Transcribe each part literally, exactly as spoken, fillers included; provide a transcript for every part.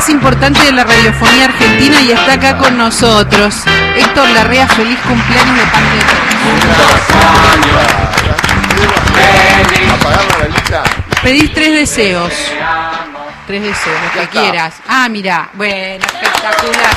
más importante de la radiofonía argentina y está acá con nosotros. Héctor Larrea, feliz cumpleaños de parte de todos. ¿Apagar la velita? Pedís tres deseos. Tres deseos, lo que está. quieras. Ah, mirá, bueno, espectacular.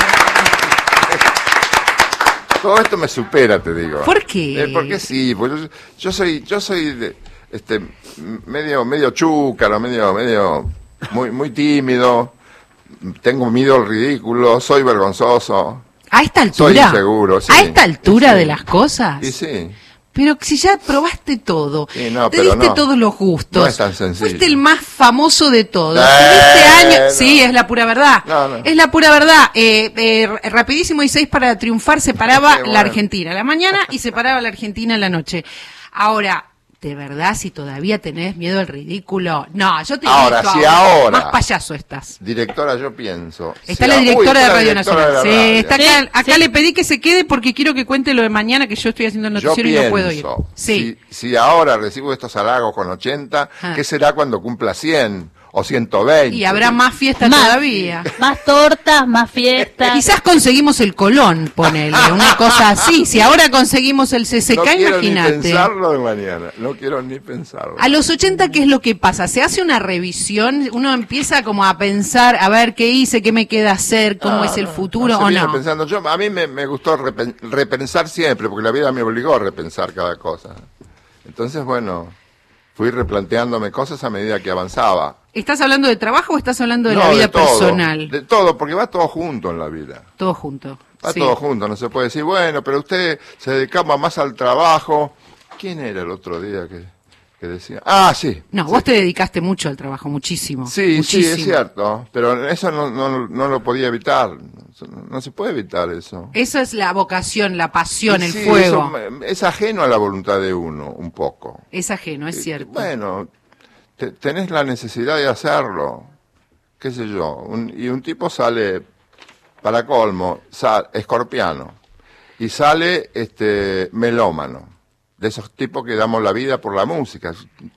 Todo esto me supera, te digo. ¿Por qué? Eh, porque sí, pues yo, yo soy, yo soy de, este medio, medio chúcaro, medio, medio, muy, muy tímido. Tengo miedo al ridículo, soy vergonzoso. A esta altura. Soy inseguro, sí. A esta altura Sí. de las cosas. Y sí. Pero si ya probaste todo, Sí, no, te pero diste no. todos los gustos, No es tan sencillo. fuiste el más famoso de todos. Eh, Tuviste años, no. sí, es la pura verdad, No, no. es la pura verdad. Eh, eh, rapidísimo y seis para triunfar separaba Qué bueno. la Argentina a la mañana y separaba a la Argentina a la noche. Ahora, de verdad, si todavía tenés miedo al ridículo, no, yo te Ahora, invito si ahora- más payaso estás. Directora, yo pienso. Está si la a- directora Uy, de está la Radio directora Nacional. de la Sí, radio. está acá, acá Sí. le pedí que se quede porque quiero que cuente lo de mañana, que yo estoy haciendo el Yo noticiero y pienso, no puedo ir. Sí. si, si ahora recibo estos halagos con ochenta, Ah. ¿qué será cuando cumpla cien o ciento veinte? Y habrá más fiesta Más. todavía. Más tortas, más fiestas. Quizás conseguimos el Colón, ponele, una cosa así. Si ahora conseguimos el C C K, No quiero ni imagínate. pensarlo de mañana, no quiero ni pensarlo. A los ochenta, ¿qué es lo que pasa? Se hace una revisión, uno empieza como a pensar, a ver qué hice, qué me queda hacer, cómo Ah, es el no, futuro, se o viene no. pensando. Yo, a mí me, me gustó repen- repensar siempre, porque la vida me obligó a repensar cada cosa. Entonces, bueno, fui replanteándome cosas a medida que avanzaba. ¿Estás hablando de trabajo o estás hablando de No, la vida todo, personal? De todo, porque va todo junto en la vida. Todo junto. Va Sí. todo junto, no se puede decir, bueno, pero usted se dedicaba más al trabajo. ¿Quién era el otro día que, que decía? Ah, sí. No, sí. vos te dedicaste mucho al trabajo, muchísimo. Sí, muchísimo. sí, es cierto, pero eso no, no, no lo podía evitar. No, no se puede evitar eso. Esa es la vocación, la pasión, Y el sí, fuego. eso es ajeno a la voluntad de uno, un poco. Es ajeno, es cierto. Bueno, te- tenés la necesidad de hacerlo, qué sé yo, un- y un tipo sale, para colmo, sal, escorpiano, y sale este melómano, de esos tipos que damos la vida por la música,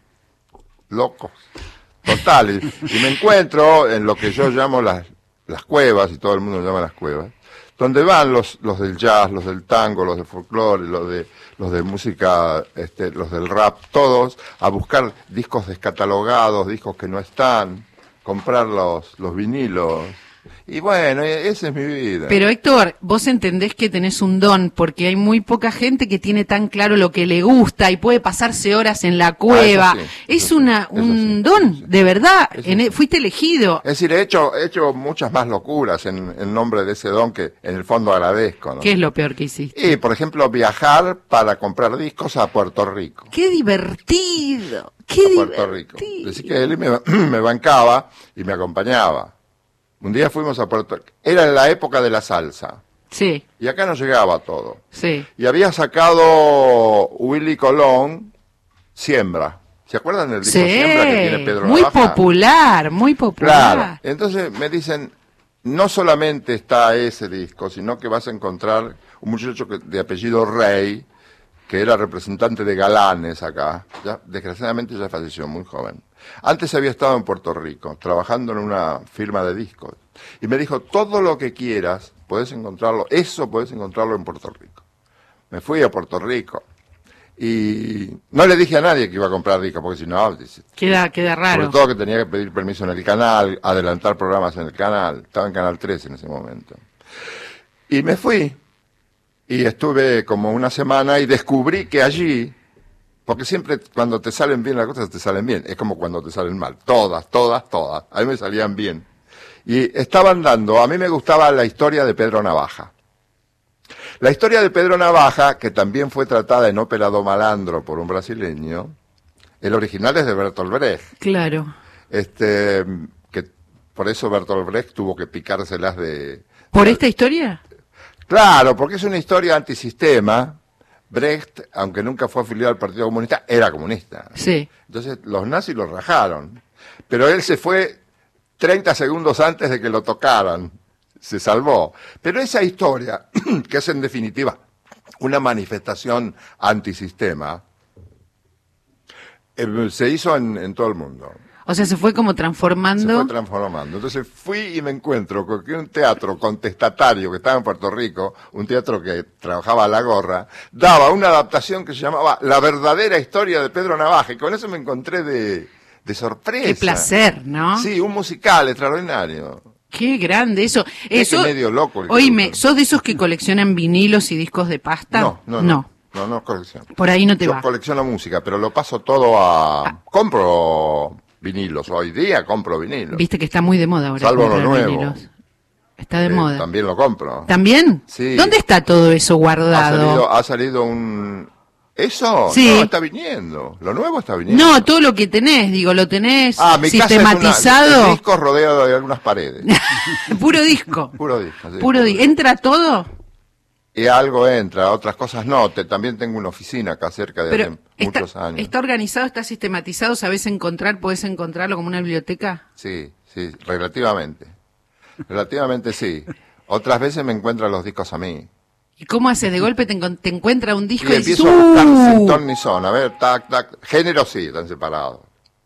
locos, totales, y me encuentro en lo que yo llamo las, las cuevas, y todo el mundo llama las cuevas, donde van los, los del jazz, los del tango, los del folclore, los de, los de música, este, los del rap, todos a buscar discos descatalogados, discos que no están, comprar los, los vinilos. Y bueno, esa es mi vida. Pero Héctor, vos entendés que tenés un don, porque hay muy poca gente que tiene tan claro lo que le gusta y puede pasarse horas en la cueva. Ah, eso sí, es eso una sí, eso un sí, don, eso sí. de verdad. Eso En- sí. fuiste elegido. Es decir, he hecho, he hecho muchas más locuras en, en nombre de ese don que en el fondo agradezco, ¿no? ¿Qué es lo peor que hiciste? Y, por ejemplo, viajar para comprar discos a Puerto Rico. ¡Qué divertido! ¡Qué a Puerto Rico. divertido! Decir que él me, me bancaba y me acompañaba. Un día fuimos a Puerto Rico. Era en la época de la salsa. Sí, Y acá no llegaba todo. sí. Y había sacado Willy Colón Siembra. ¿Se acuerdan del disco Sí, Siembra que tiene Pedro muy Navaja? popular, muy popular. Claro. Entonces me dicen, no solamente está ese disco, sino que vas a encontrar un muchacho que- de apellido Rey, que era representante de Galanes acá. Ya, desgraciadamente ya falleció, muy joven. Antes había estado en Puerto Rico, trabajando en una firma de discos. Y me dijo, todo lo que quieras, puedes encontrarlo, eso puedes encontrarlo en Puerto Rico. Me fui a Puerto Rico. Y no le dije a nadie que iba a comprar discos, porque si no, dice, Queda, queda raro. sobre todo que tenía que pedir permiso en el canal, adelantar programas en el canal. Estaba en Canal tres en ese momento. Y me fui. Y estuve como una semana y descubrí que allí, porque siempre cuando te salen bien las cosas te salen bien. Es como cuando te salen mal. Todas, todas, todas. A mí me salían bien. Y estaban dando, a mí me gustaba la historia de Pedro Navaja. La historia de Pedro Navaja, que también fue tratada en Ópera do Malandro por un brasileño, el original es de Bertolt Brecht. Claro. Este, que por eso Bertolt Brecht tuvo que picárselas de... ¿Por esta historia? Claro, porque es una historia antisistema. Brecht, aunque nunca fue afiliado al Partido Comunista, era comunista. Sí. Entonces los nazis lo rajaron. Pero él se fue treinta segundos antes de que lo tocaran. Se salvó. Pero esa historia, que es en definitiva una manifestación antisistema, eh, se hizo en, en todo el mundo. O sea, se fue como Se transformando. fue transformando. Entonces fui y me encuentro con que un teatro contestatario que estaba en Puerto Rico, un teatro que trabajaba a la gorra, daba una adaptación que se llamaba La verdadera historia de Pedro Navaja, y con eso me encontré de, de sorpresa. Qué placer, ¿no? Sí, un musical extraordinario. Qué grande eso. Es Eso, que medio loco el que oíme, gusta. ¿sos de esos que coleccionan vinilos y discos de pasta? No, no, no. No, no colecciono. Por ahí no te Yo va. colecciono música, pero lo paso todo a... Compro vinilos. Hoy día compro vinilos. Viste que está muy de moda ahora. Salvo lo comprar nuevo. vinilos. Está de Eh, moda. También lo compro. ¿También? Sí. ¿Dónde está todo eso Ha guardado? salido, ha salido un... ¿Eso? Sí. No, está viniendo. Lo nuevo está viniendo. No, todo lo que tenés, digo, lo tenés Ah, mi casa sistematizado. es una, el disco rodeado de algunas paredes. Puro disco. Puro disco. sí, Puro disco. ¿Entra todo? Y algo entra, otras cosas no. Te, también tengo una oficina acá cerca de Pero hace está, muchos años. está organizado, está sistematizado, ¿sabés encontrar? ¿Podés encontrarlo como una biblioteca? Sí, sí, relativamente. Relativamente sí. Otras veces me encuentran los discos a mí. ¿Y cómo haces? De golpe te, encon- te encuentra un disco Y y, dices, empiezo a buscar sin ¡uh! ton ni son. A ver, tac, tac. Géneros sí, están separados.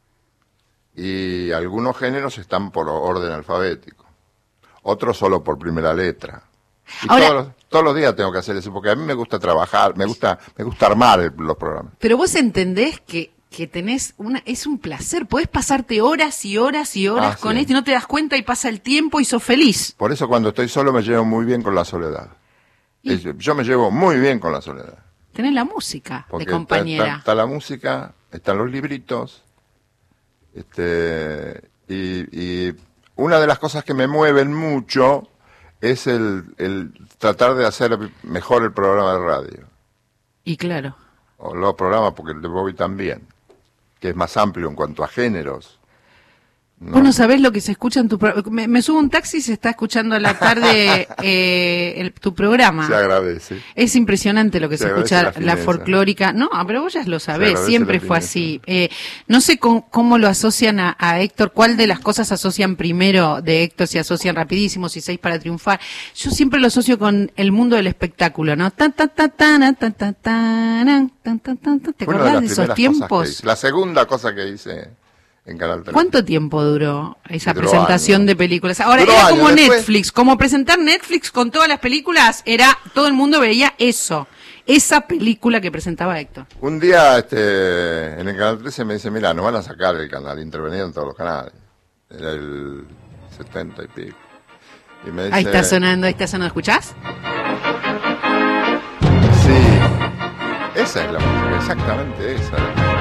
Y algunos géneros están por orden alfabético. Otros solo por primera letra. Y Ahora- todos, los, todos los días tengo que hacer eso, porque a mí me gusta trabajar, me gusta, me gusta armar el- los programas. Pero vos entendés que, que tenés una, es un placer, podés pasarte horas y horas y horas Ah, con sí. esto y no te das cuenta y pasa el tiempo y sos feliz. Por eso cuando estoy solo me llevo muy bien con la soledad. Y- Es- Yo me llevo muy bien con la soledad. Tenés la música Porque de está- compañera. Está, está la música, están los libritos, este, y, y una de las cosas que me mueven mucho es el, el tratar de hacer mejor el programa de radio, Y claro. o los programas, porque el de Bobby también, que es más amplio en cuanto a géneros. ¿no? Vos no sabés lo que se escucha en tu programa. Me, me subo a un taxi y se está escuchando a la tarde eh, el- tu programa. Se agradece. Es impresionante lo que Se se, agradece escucha, la la, fineza. folclórica. No, pero vos ya lo Se sabés, agradece siempre la fue fineza. así. Eh, no sé cómo, cómo lo asocian a, a Héctor, cuál de las cosas asocian primero de Héctor, si asocian rapidísimo, si seis para triunfar. Yo siempre lo asocio con el mundo del espectáculo, ¿no? Tan, tan, tan, tan, tan, tan, tan, tan, tan, tan. ¿Te Fue una acordás de, las esos primeras cosas que tiempos? hice. La segunda cosa que hice en Canal tres. ¿Cuánto tiempo duró esa Duró presentación años. de películas? Ahora, Duró era años, como después- Netflix, como presentar Netflix con todas las películas, era, todo el mundo veía eso, esa película que presentaba Héctor. Un día este, en el Canal trece me dice, mira, nos van a sacar el canal, intervenían todos los canales. Era el setenta y pico. Y me dice, Ahí está sonando, ahí está sonando, ¿escuchás? Sí, esa es la música, exactamente esa.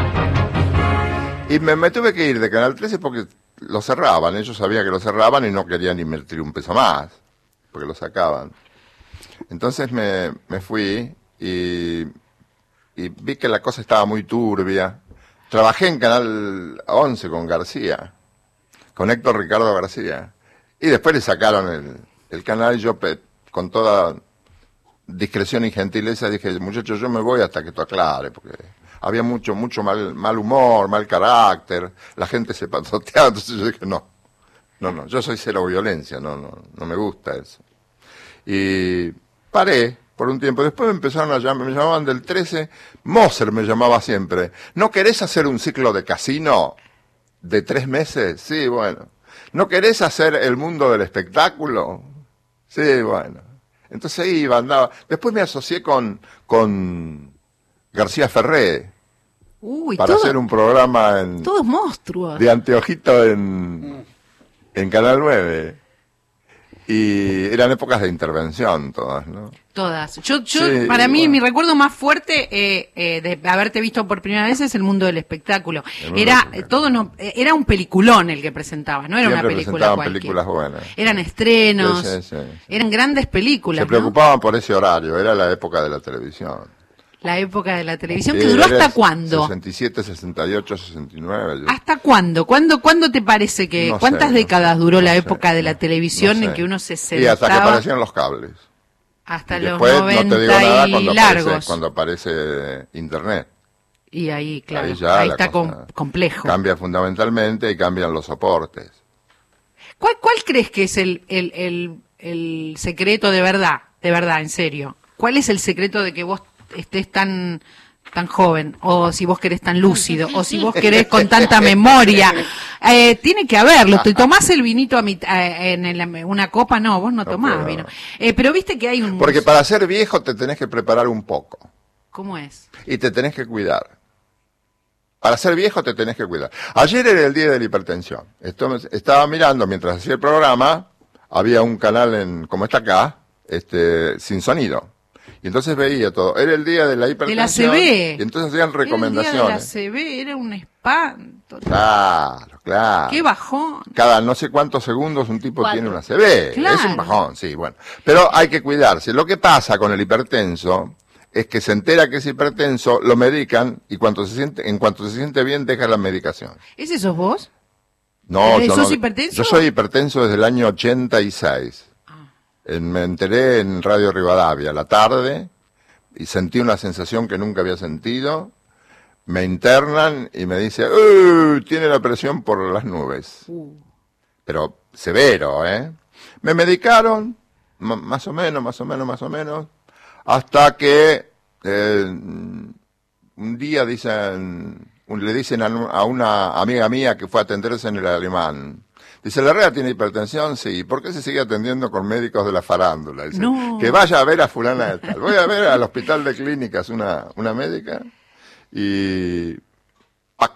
Y me, me tuve que ir de Canal trece porque lo cerraban, ellos sabían que lo cerraban y no querían invertir un peso más, porque lo sacaban. Entonces me, me fui y, y vi que la cosa estaba muy turbia. Trabajé en Canal once con García, con Héctor Ricardo García, y después le sacaron el, el canal y yo pe- con toda discreción y gentileza dije, muchachos, yo me voy hasta que tú aclare, porque había mucho, mucho mal, mal humor, mal carácter, la gente se patoteaba, entonces yo dije, no, no, no, yo soy cero violencia, no, no, no me gusta eso. Y paré por un tiempo, después me empezaron a llamar, me llamaban del trece, Moser me llamaba siempre, ¿no querés hacer un ciclo de casino de tres meses? Sí, bueno. ¿No querés hacer el mundo del espectáculo? Sí, bueno. Entonces iba, andaba. Después me asocié con, con García Ferré Uy, para todo- hacer un programa en, todos monstruos. de anteojito en, en Canal nueve. Y eran épocas de intervención todas, ¿no? Todas. Yo, yo Sí, para mí, bueno. mi recuerdo más fuerte eh, eh, de haberte visto por primera vez es el mundo del espectáculo. El mundo Era del eh, espectáculo. todo no, eh, era un peliculón el que presentabas, no era Siempre una película presentaban cualquiera. películas buenas. Eran estrenos, Sí, sí, sí, sí. eran grandes películas, Se ¿no? preocupaban por ese horario, era la época de la televisión. La época de la televisión, que Sí, duró era hasta cuándo. sesenta y siete, sesenta y ocho, sesenta y nueve. yo- ¿Hasta cuándo? ¿Cuándo, cuándo te parece que, No cuántas sé, no décadas sé, duró no la sé, época de la no- televisión no en sé. que uno se Y sentaba hasta que aparecían los cables. hasta Y los después no te digo noventa nada y cuando largos? aparece, cuando aparece internet. Y ahí, claro, Ahí ya ahí la está cosa com- complejo. Cambia fundamentalmente y cambian los soportes. ¿Cuál, ¿Cuál crees que es el, el, el, el secreto de verdad, de verdad, en serio? ¿Cuál es el secreto de que vos estés tan tan joven, o si vos querés tan lúcido, o si vos querés con tanta memoria? Eh, tiene que haberlo. ¿Te tomás el vinito a mitad, eh, en el- una copa? No, vos no tomás No puedo. vino. Eh, pero viste que hay un... Porque para ser viejo te tenés que preparar un poco. ¿Cómo es? Y te tenés que cuidar. Para ser viejo te tenés que cuidar. Ayer era el día de la hipertensión. Esto- estaba mirando mientras hacía el programa, había un canal en, como está acá, este, sin sonido. Y entonces veía todo. Era el día de la De la hipertensión. C B. Y entonces hacían Era el día de la recomendaciones. C B, era un espanto. Claro, claro. Qué bajón. Cada no sé cuántos segundos un tipo Cuatro. tiene una C B. Claro. Es un bajón, sí, bueno. Pero hay que cuidarse. Lo que pasa con el hipertenso es que se entera que es hipertenso, lo medican y cuando se siente, en cuanto se siente bien deja la medicación. ¿Ese sos vos? No, ¿Eh, yo sos no- hipertenso? Yo soy hipertenso desde el año ochenta y seis. Ah. En- me enteré en Radio Rivadavia a la tarde y sentí una sensación que nunca había sentido. Me internan y me dice, "Uy, tiene la presión por las nubes." Uh. Pero severo, ¿eh? Me medicaron, m- más o menos, más o menos, más o menos, hasta que eh, un día dicen, un- le dicen a, nu- a una amiga mía que fue a atenderse en el Alemán, dice, ¿la Herrera tiene hipertensión? Sí. ¿Por qué se sigue atendiendo con médicos de la farándula? Dice, No. que vaya a ver a fulana de tal. Voy a ver al hospital de clínicas una, una médica y ¡pac!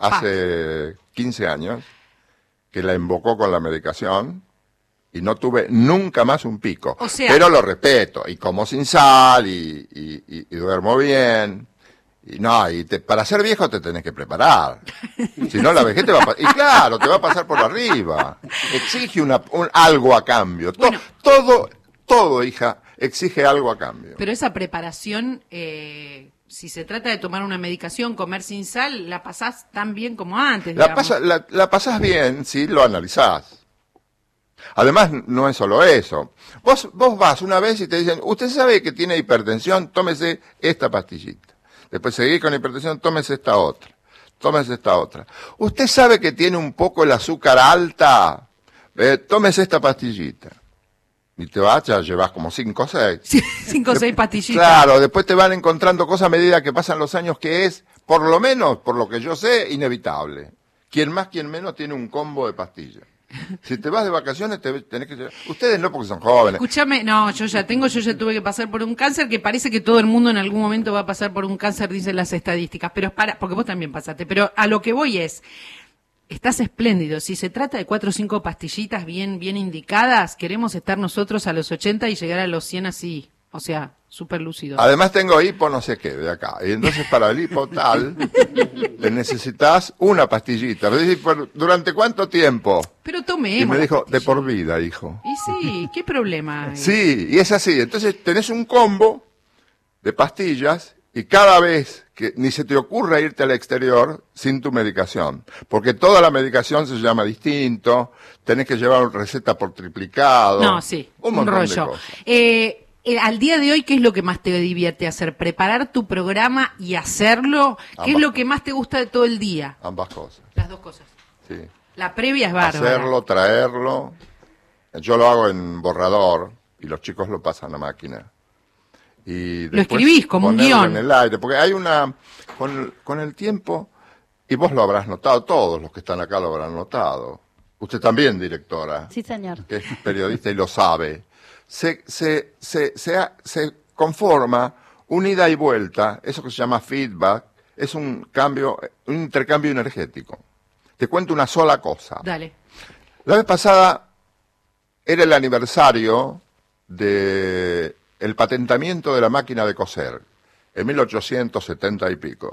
Hace quince años que la invocó con la medicación y no tuve nunca más un pico. O sea- pero lo respeto, y como sin sal, y, y- y- y duermo bien. Y no, y te- para ser viejo te tenés que preparar. Si no, la vejez te va a pasar. Y claro, te va a pasar por arriba. Exige una, un, algo a cambio. To- Bueno. todo, todo, hija, exige algo a cambio. Pero esa preparación, eh, si se trata de tomar una medicación, comer sin sal, la pasás tan bien como antes. La, digamos. pasa, la, la pasás bien si lo analizás. Además, no es solo eso. Vos, vos vas una vez y te dicen, usted sabe que tiene hipertensión, tómese esta pastillita. Después seguís con hipertensión, tómese esta otra. Tómese esta otra. Usted sabe que tiene un poco el azúcar alta, eh, tómese esta pastillita. Y te vas, ya llevas como cinco o seis. Sí, cinco o seis pastillitas. Claro, después te van encontrando cosas a medida que pasan los años que es, por lo menos, por lo que yo sé, inevitable. Quien más, quien menos tiene un combo de pastillas. Si te vas de vacaciones, te tenés que llevar. Ustedes no, porque son jóvenes. Escúchame, no, yo ya tengo, yo ya tuve que pasar por un cáncer, que parece que todo el mundo en algún momento va a pasar por un cáncer, dicen las estadísticas, pero es para, porque vos también pasaste, pero a lo que voy es, estás espléndido, si se trata de cuatro o cinco pastillitas bien, bien indicadas, queremos estar nosotros a los ochenta y llegar a los cien así, o sea, súper lúcido. Además tengo hipo no sé qué de acá. Y entonces para el hipo tal, te necesitas una pastillita. Me dice, "¿Por- ¿durante cuánto tiempo?" Pero tomemos. Y me la dijo, de pastilla. por vida, hijo. Y sí, ¿qué problema hay? Sí, y es así. Entonces tenés un combo de pastillas y cada vez que ni se te ocurra irte al exterior sin tu medicación, porque toda la medicación se llama distinto, tenés que llevar una receta por triplicado. No, sí, un, montón de rollo. cosas. Eh, eh, al día de hoy, ¿qué es lo que más te divierte hacer? ¿Preparar tu programa y hacerlo? ¿Qué es Ambas. lo que más te gusta de todo el día? Ambas cosas, Las dos cosas. sí. La previa es bárbara. Hacerlo, traerlo. Yo lo hago en borrador y los chicos lo pasan a máquina. Y Lo después escribís como un ponerlo guión. en el aire, porque hay una, con, con el tiempo, y vos lo habrás notado, todos los que están acá lo habrán notado. Usted también, directora, Sí, señor. que es periodista y lo sabe. Se, se, se, se, ha- se conforma un ida y vuelta, eso que se llama feedback, es un cambio, un intercambio energético. Te cuento una sola cosa. Dale. La vez pasada era el aniversario de el patentamiento de la máquina de coser, en mil ochocientos setenta y pico.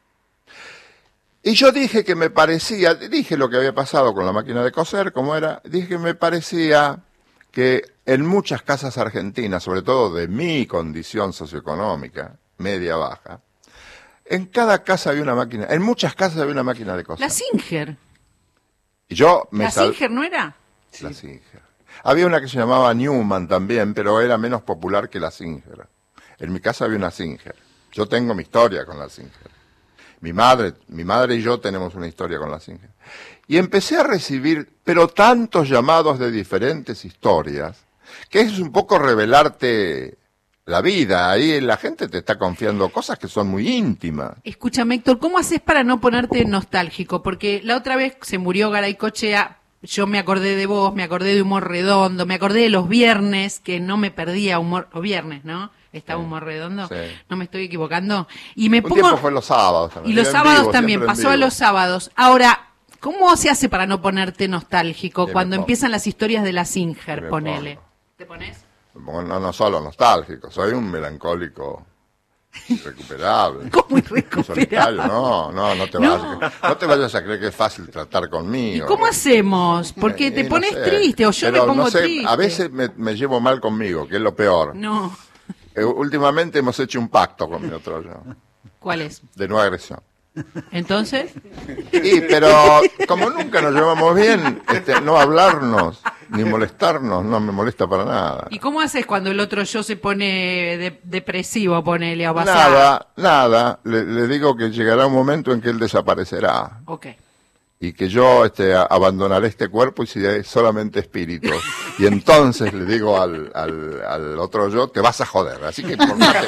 Y yo dije que me parecía, dije lo que había pasado con la máquina de coser, cómo era, dije que me parecía que en muchas casas argentinas, sobre todo de mi condición socioeconómica, media baja, en cada casa había una máquina, en muchas casas había una máquina de coser. La Singer. Y yo me ¿La sal- Singer no era? La Singer. Había una que se llamaba Newman también, pero era menos popular que la Singer. En mi casa había una Singer. Yo tengo mi historia con la Singer. Mi madre, mi madre y yo tenemos una historia con la Singer. Y empecé a recibir, pero tantos llamados de diferentes historias, que es un poco revelarte la vida. Ahí la gente te está confiando cosas que son muy íntimas. Escúchame, Héctor, ¿cómo haces para no ponerte nostálgico? Porque la otra vez se murió Garaycochea, yo me acordé de vos, me acordé de Humor Redondo, me acordé de los viernes, que no me perdía Humor, o viernes, ¿no? Estaba Sí, Humor Redondo, sí. no me estoy equivocando. Y me Un pongo... tiempo fue los sábados también. Y los En sábados vivo, también, siempre en pasó a vivo. los sábados. Ahora, ¿cómo se hace para no ponerte nostálgico Sí, cuando me pongo. empiezan las historias de la Sí, Singer, me ponele? pongo. ¿Te pones? No, no solo nostálgico, soy un melancólico irrecuperable. ¿Cómo Solitario, irrecuperable? no, no, no te, No. Vayas, no te vayas a creer que es fácil tratar ¿Y conmigo. cómo hacemos? Porque Eh, te no pones sé. triste o yo Pero me pongo no sé, triste. A veces me, me llevo mal conmigo, que es lo peor. No. Eh, últimamente hemos hecho un pacto con mi otro yo, ¿Cuál es? de no agresión. Entonces, Y, pero como nunca nos llevamos bien, este, no hablarnos ni molestarnos no me molesta para nada. ¿y cómo haces cuando el otro yo se pone de- depresivo, ponele, o vas a- Nada, nada. Le, le digo que llegará un momento en que él desaparecerá Ok. y que yo este, a- abandonaré este cuerpo y seré solamente espíritu. Y entonces le digo al, al, al otro yo, te vas a joder. Así que portate.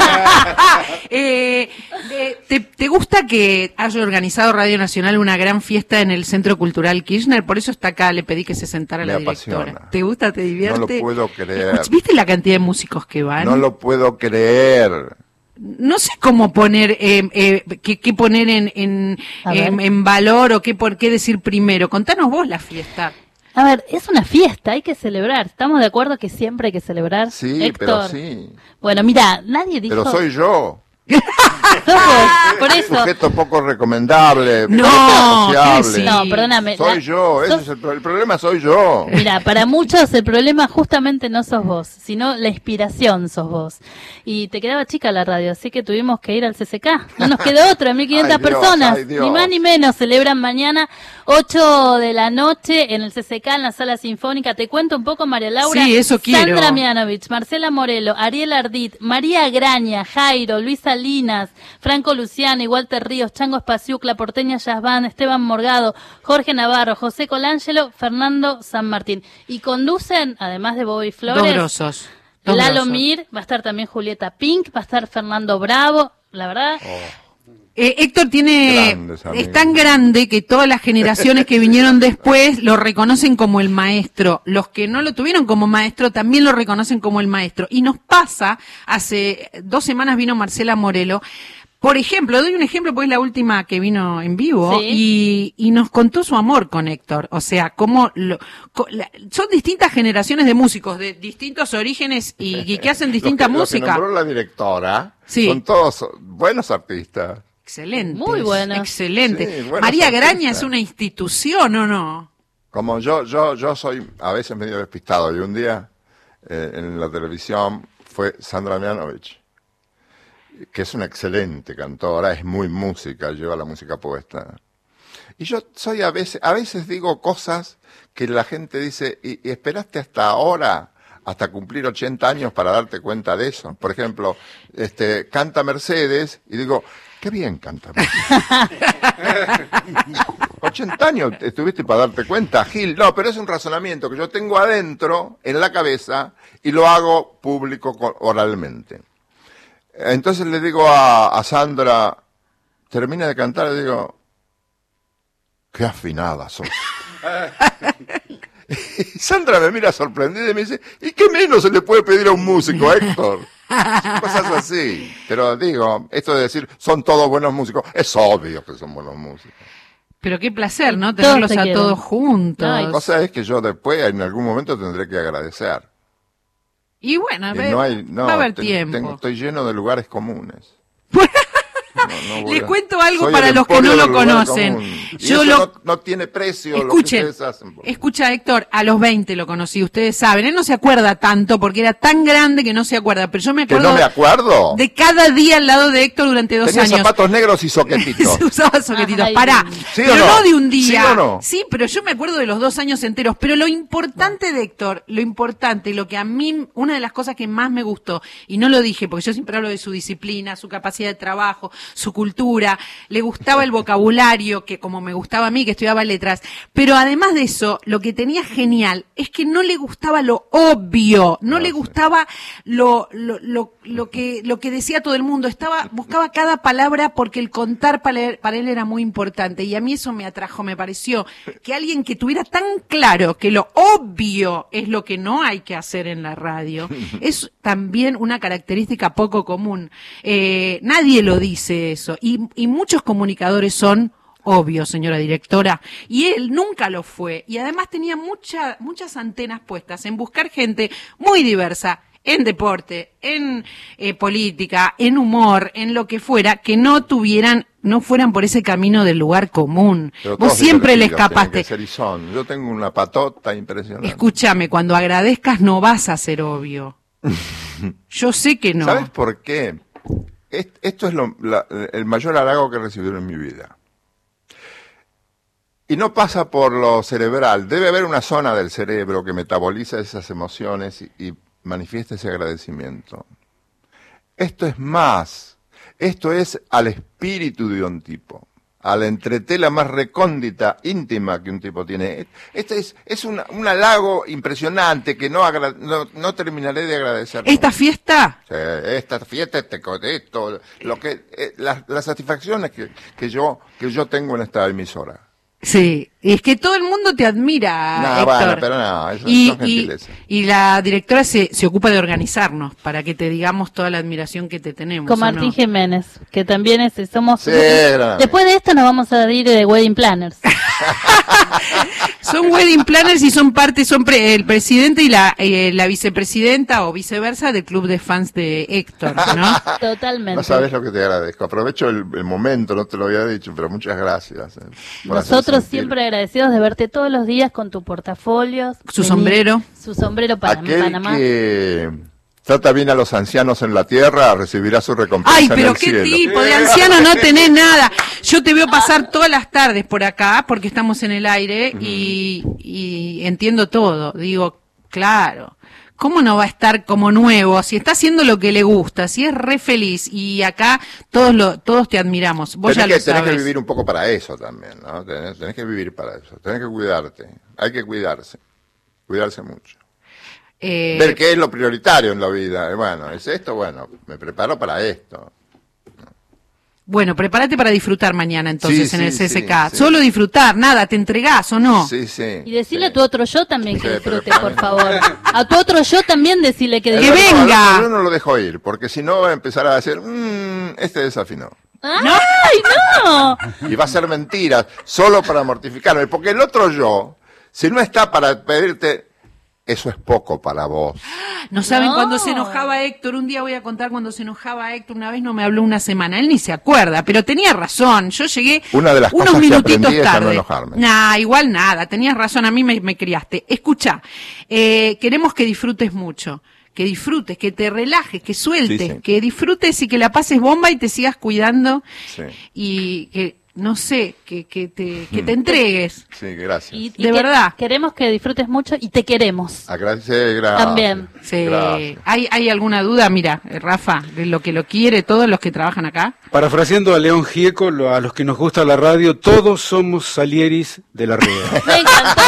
Eh, eh, ¿te, te gusta que haya organizado Radio Nacional una gran fiesta en el Centro Cultural Kirchner? Por eso está acá, le pedí que se sentara Me la directora. apasiona. ¿Te gusta, te divierte? No lo puedo creer. Escuch- ¿Viste la cantidad de músicos que van? No lo puedo creer. No sé cómo poner, eh, eh, qué, qué poner en, en, A ver. en, en valor o qué, por qué decir primero. Contanos vos la fiesta. A ver, es una fiesta, hay que celebrar. ¿Estamos de acuerdo que siempre hay que celebrar? Sí, Héctor. pero sí. Bueno, mira, nadie dijo... Pero soy yo. Sos vos, por Un eso... sujeto poco recomendable, No, poco sociable. sí. No, perdóname. Soy la- yo, ese sos- es el, pro- el problema soy yo. Mira, para muchos el problema justamente no sos vos, sino la inspiración sos vos. Y te quedaba chica la radio, así que tuvimos que ir al C C K. No nos quedó otra, mil quinientas Ay, Dios, personas, ay, Dios. ni más ni menos. Celebran mañana ocho de la noche en el C C K, en la Sala Sinfónica. Te cuento un poco, María Laura. Sí, eso quiero. Sandra Mianovich, Marcela Morelo, Ariel Ardit, María Graña, Jairo, Luis Salinas, Franco Luciani, Walter Ríos, Chango Espaciuc, La Porteña Jazz Band, Esteban Morgado, Jorge Navarro, José Colangelo, Fernando San Martín. Y conducen, además de Bobby Dos Flores, grosos. Dos Lalo grosos. Mir, va a estar también Julieta Pink, va a estar Fernando Bravo. La verdad, Eh, Héctor tiene, Grandes amigos. es tan grande que todas las generaciones que vinieron después lo reconocen como el maestro. Los que no lo tuvieron como maestro también lo reconocen como el maestro. Y nos pasa, hace dos semanas vino Marcela Morelo. Por ejemplo, doy un ejemplo, pues es la última que vino en vivo, Sí. y, y nos contó su amor con Héctor. O sea, cómo lo, co- la- son distintas generaciones de músicos, de distintos orígenes y, y que hacen distinta Lo que- lo que música. nombró la directora Sí. son todos buenos artistas. Excelente. Muy buenos. Excelente. Sí, buenos María artistas. Graña es una institución, ¿o no? Como yo, yo, yo soy a veces medio despistado y un día eh, en la televisión fue Sandra Mianovich, que es una excelente cantora, es muy música, lleva la música puesta. Y yo soy a veces, a veces digo cosas que la gente dice, ¿y, y esperaste hasta ahora, hasta cumplir ochenta años para darte cuenta de eso? Por ejemplo, este, canta Mercedes y digo, qué bien canta Mercedes. ochenta años estuviste para darte cuenta, Gil. No, pero es un razonamiento que yo tengo adentro, en la cabeza, y lo hago público co- oralmente. Entonces le digo a, a Sandra, termina de cantar, y digo, qué afinada sos. Y Sandra me mira sorprendida y me dice, ¿y qué menos se le puede pedir a un músico, Héctor? Cosas así. Pero digo, esto de decir, son todos buenos músicos, es obvio que son buenos músicos. Pero qué placer, ¿no? Todos Tenerlos te a quieren. todos juntos. Ay, La cosa es que yo después, en algún momento, tendré que agradecer. Y bueno, a Y ver, no hay, no, va a haber ten- tiempo. tengo- estoy lleno de lugares comunes. No, no voy Les a- cuento algo soy para el los que emporio no lo del lugar conocen. común. Y Yo eso lo- no, no tiene precio lo que Escuchen, ustedes hacen. por- escucha Héctor, a los veinte lo conocí, ustedes saben, él no se acuerda tanto porque era tan grande que no se acuerda, pero yo me ¿Que acuerdo no me acuerdo? de cada día al lado de Héctor durante dos Tenía años. zapatos negros y soquetitos. Se usaba soquetitos. Ay, Pará. ¿Sí o pero no? no de un día. ¿Sí o no? Sí, pero yo me acuerdo de los dos años enteros. Pero lo importante de Héctor, lo importante, lo que a mí, una de las cosas que más me gustó, y no lo dije porque yo siempre hablo de su disciplina, su capacidad de trabajo, su su cultura, le gustaba el vocabulario, que como me gustaba a mí, que estudiaba letras, pero además de eso, lo que tenía genial es que no le gustaba lo obvio, no, no le gustaba lo, lo, lo, lo que, lo que decía todo el mundo, estaba, buscaba cada palabra porque el contar para él, para él era muy importante, y a mí eso me atrajo, me pareció que alguien que tuviera tan claro que lo obvio es lo que no hay que hacer en la radio, es también una característica poco común. Eh, nadie lo dice eso, y, y muchos comunicadores son obvios, señora directora, y él nunca lo fue, y además tenía mucha, muchas antenas puestas en buscar gente muy diversa, en deporte, en eh, política, en humor, en lo que fuera, que no tuvieran, no fueran por ese camino del lugar común. Pero vos siempre le escapaste. Yo tengo una patota impresionante. Escúchame, cuando agradezcas no vas a ser obvio. Yo sé que no. ¿Sabes por qué? Esto es lo, la, el mayor halago que he recibido en mi vida. Y no pasa por lo cerebral. Debe haber una zona del cerebro que metaboliza esas emociones y, y manifiesta ese agradecimiento. Esto es más. Esto es al espíritu de un tipo, a la entretela más recóndita, íntima que un tipo tiene. Este es, es un, un halago impresionante que no, agra, no, no terminaré de agradecer. ¿Esta nunca. Fiesta? Sí, esta fiesta, este, esto, lo que, eh, las, las satisfacciones que, que, yo, que yo tengo en esta emisora. Sí, y es que todo el mundo te admira, no, Héctor. Bueno, pero no, eso y, son gentilezas. Y, y la directora se, se ocupa de organizarnos para que te digamos toda la admiración que te tenemos. Con Martín no? Jiménez, que también es, somos... Sí, después de esto nos vamos a ir de Wedding Planners. Son wedding planners y son parte, son pre, el presidente y la, eh, la vicepresidenta o viceversa del club de fans de Héctor, ¿no? Totalmente. No sabes lo que te agradezco. Aprovecho el, el momento, no te lo había dicho, pero muchas gracias. Eh, Nosotros siempre agradecidos de verte todos los días con tu portafolio. Su sombrero. Su sombrero para Aquel Panamá. Que trata bien a los ancianos en la tierra, recibirá su recompensa. Ay, en pero el qué cielo. tipo de anciano no tenés nada. Yo te veo pasar todas las tardes por acá porque estamos en el aire y, y entiendo todo. Digo, claro, ¿cómo no va a estar como nuevo? Si está haciendo lo que le gusta, si es re feliz y acá todos lo, todos te admiramos. Vos tenés ya que, lo tenés sabes. que vivir un poco para eso también, ¿no? Tenés, tenés que vivir para eso. Tenés que cuidarte. Hay que cuidarse. Cuidarse mucho. Eh, Ver qué es lo prioritario en la vida. Bueno, es esto, bueno, me preparo para esto. Bueno, prepárate para disfrutar mañana entonces Sí, en el sí, C S K. sí, sí. Solo disfrutar, nada, ¿te entregás o no? Sí, sí. Y decirle sí. a tu otro yo también que Sí, disfrute, pero- por favor. A tu otro yo también decirle que El ¡Que disfrute. otro- venga! al otro Yo no lo dejo ir, porque si no va a empezar a decir, mmm, este desafinó. ¡Ay, no! Y va a ser mentiras, solo para mortificarme. Porque el otro yo, si no está para pedirte, eso es poco para vos. No saben No. cuando se enojaba Héctor, un día voy a contar cuando se enojaba Héctor, una vez no me habló una semana, él ni se acuerda, pero tenía razón, yo llegué Una de las unos cosas que minutitos aprendí es a no tarde. enojarme. Nah, igual nada, tenías razón, a mí me, me criaste. Escucha, eh, queremos que disfrutes mucho, que disfrutes, que te relajes, que sueltes, Sí, sí. que disfrutes y que la pases bomba y te sigas cuidando Sí, y que, no sé, que, que, te, que te entregues. sí, gracias. Y, y De que- verdad. Queremos que disfrutes mucho y te queremos. Agradecer, gracias. También. Sí. Gracias. ¿Hay, ¿Hay alguna duda? Mira, eh, Rafa, de lo que lo quiere, todos los que trabajan acá. Parafraseando a León Gieco, lo- a los que nos gusta la radio, todos somos Salieris de la Rea. ¡Me encantó!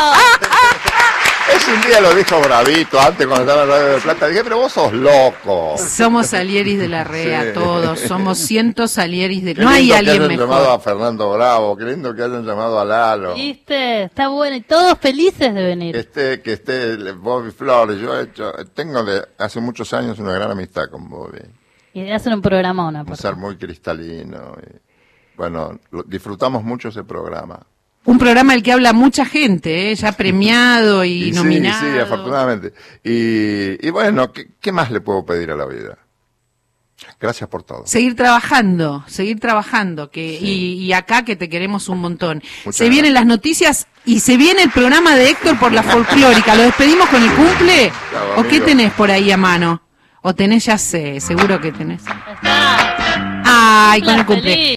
Ese un día lo dijo Bravito, antes cuando estaba en Radio de Plata, dije, pero vos sos loco. Somos Salieris de la Rea, Sí. todos. Somos cientos Salieris de... Qué No hay lindo que alguien hayan llamado a mejor. Fernando Bravo, qué lindo que hayan llamado a Lalo. ¿Viste? Está bueno. Y todos felices de Que venir. esté, que esté el Bobby Flores. Yo he hecho, tengo de hace muchos años una gran amistad con Bobby. Y hacen un programón. Un ser muy cristalino. Y, bueno, lo- disfrutamos mucho ese programa. Un programa del que habla mucha gente, ¿eh? Ya premiado y, Y sí, nominado. sí, afortunadamente. Y, y bueno, ¿qué, ¿qué más le puedo pedir a la vida? Gracias por todo. Seguir trabajando, seguir trabajando. que y, y acá que te queremos un montón. Muchas se vienen gracias. las noticias y se viene el programa de Héctor por la folclórica. ¿Lo despedimos con el cumple? Chao, ¿O qué amigo. tenés por ahí a mano? ¿O tenés, ya sé, seguro que tenés? Está. Ay, con el Feliz. cumple.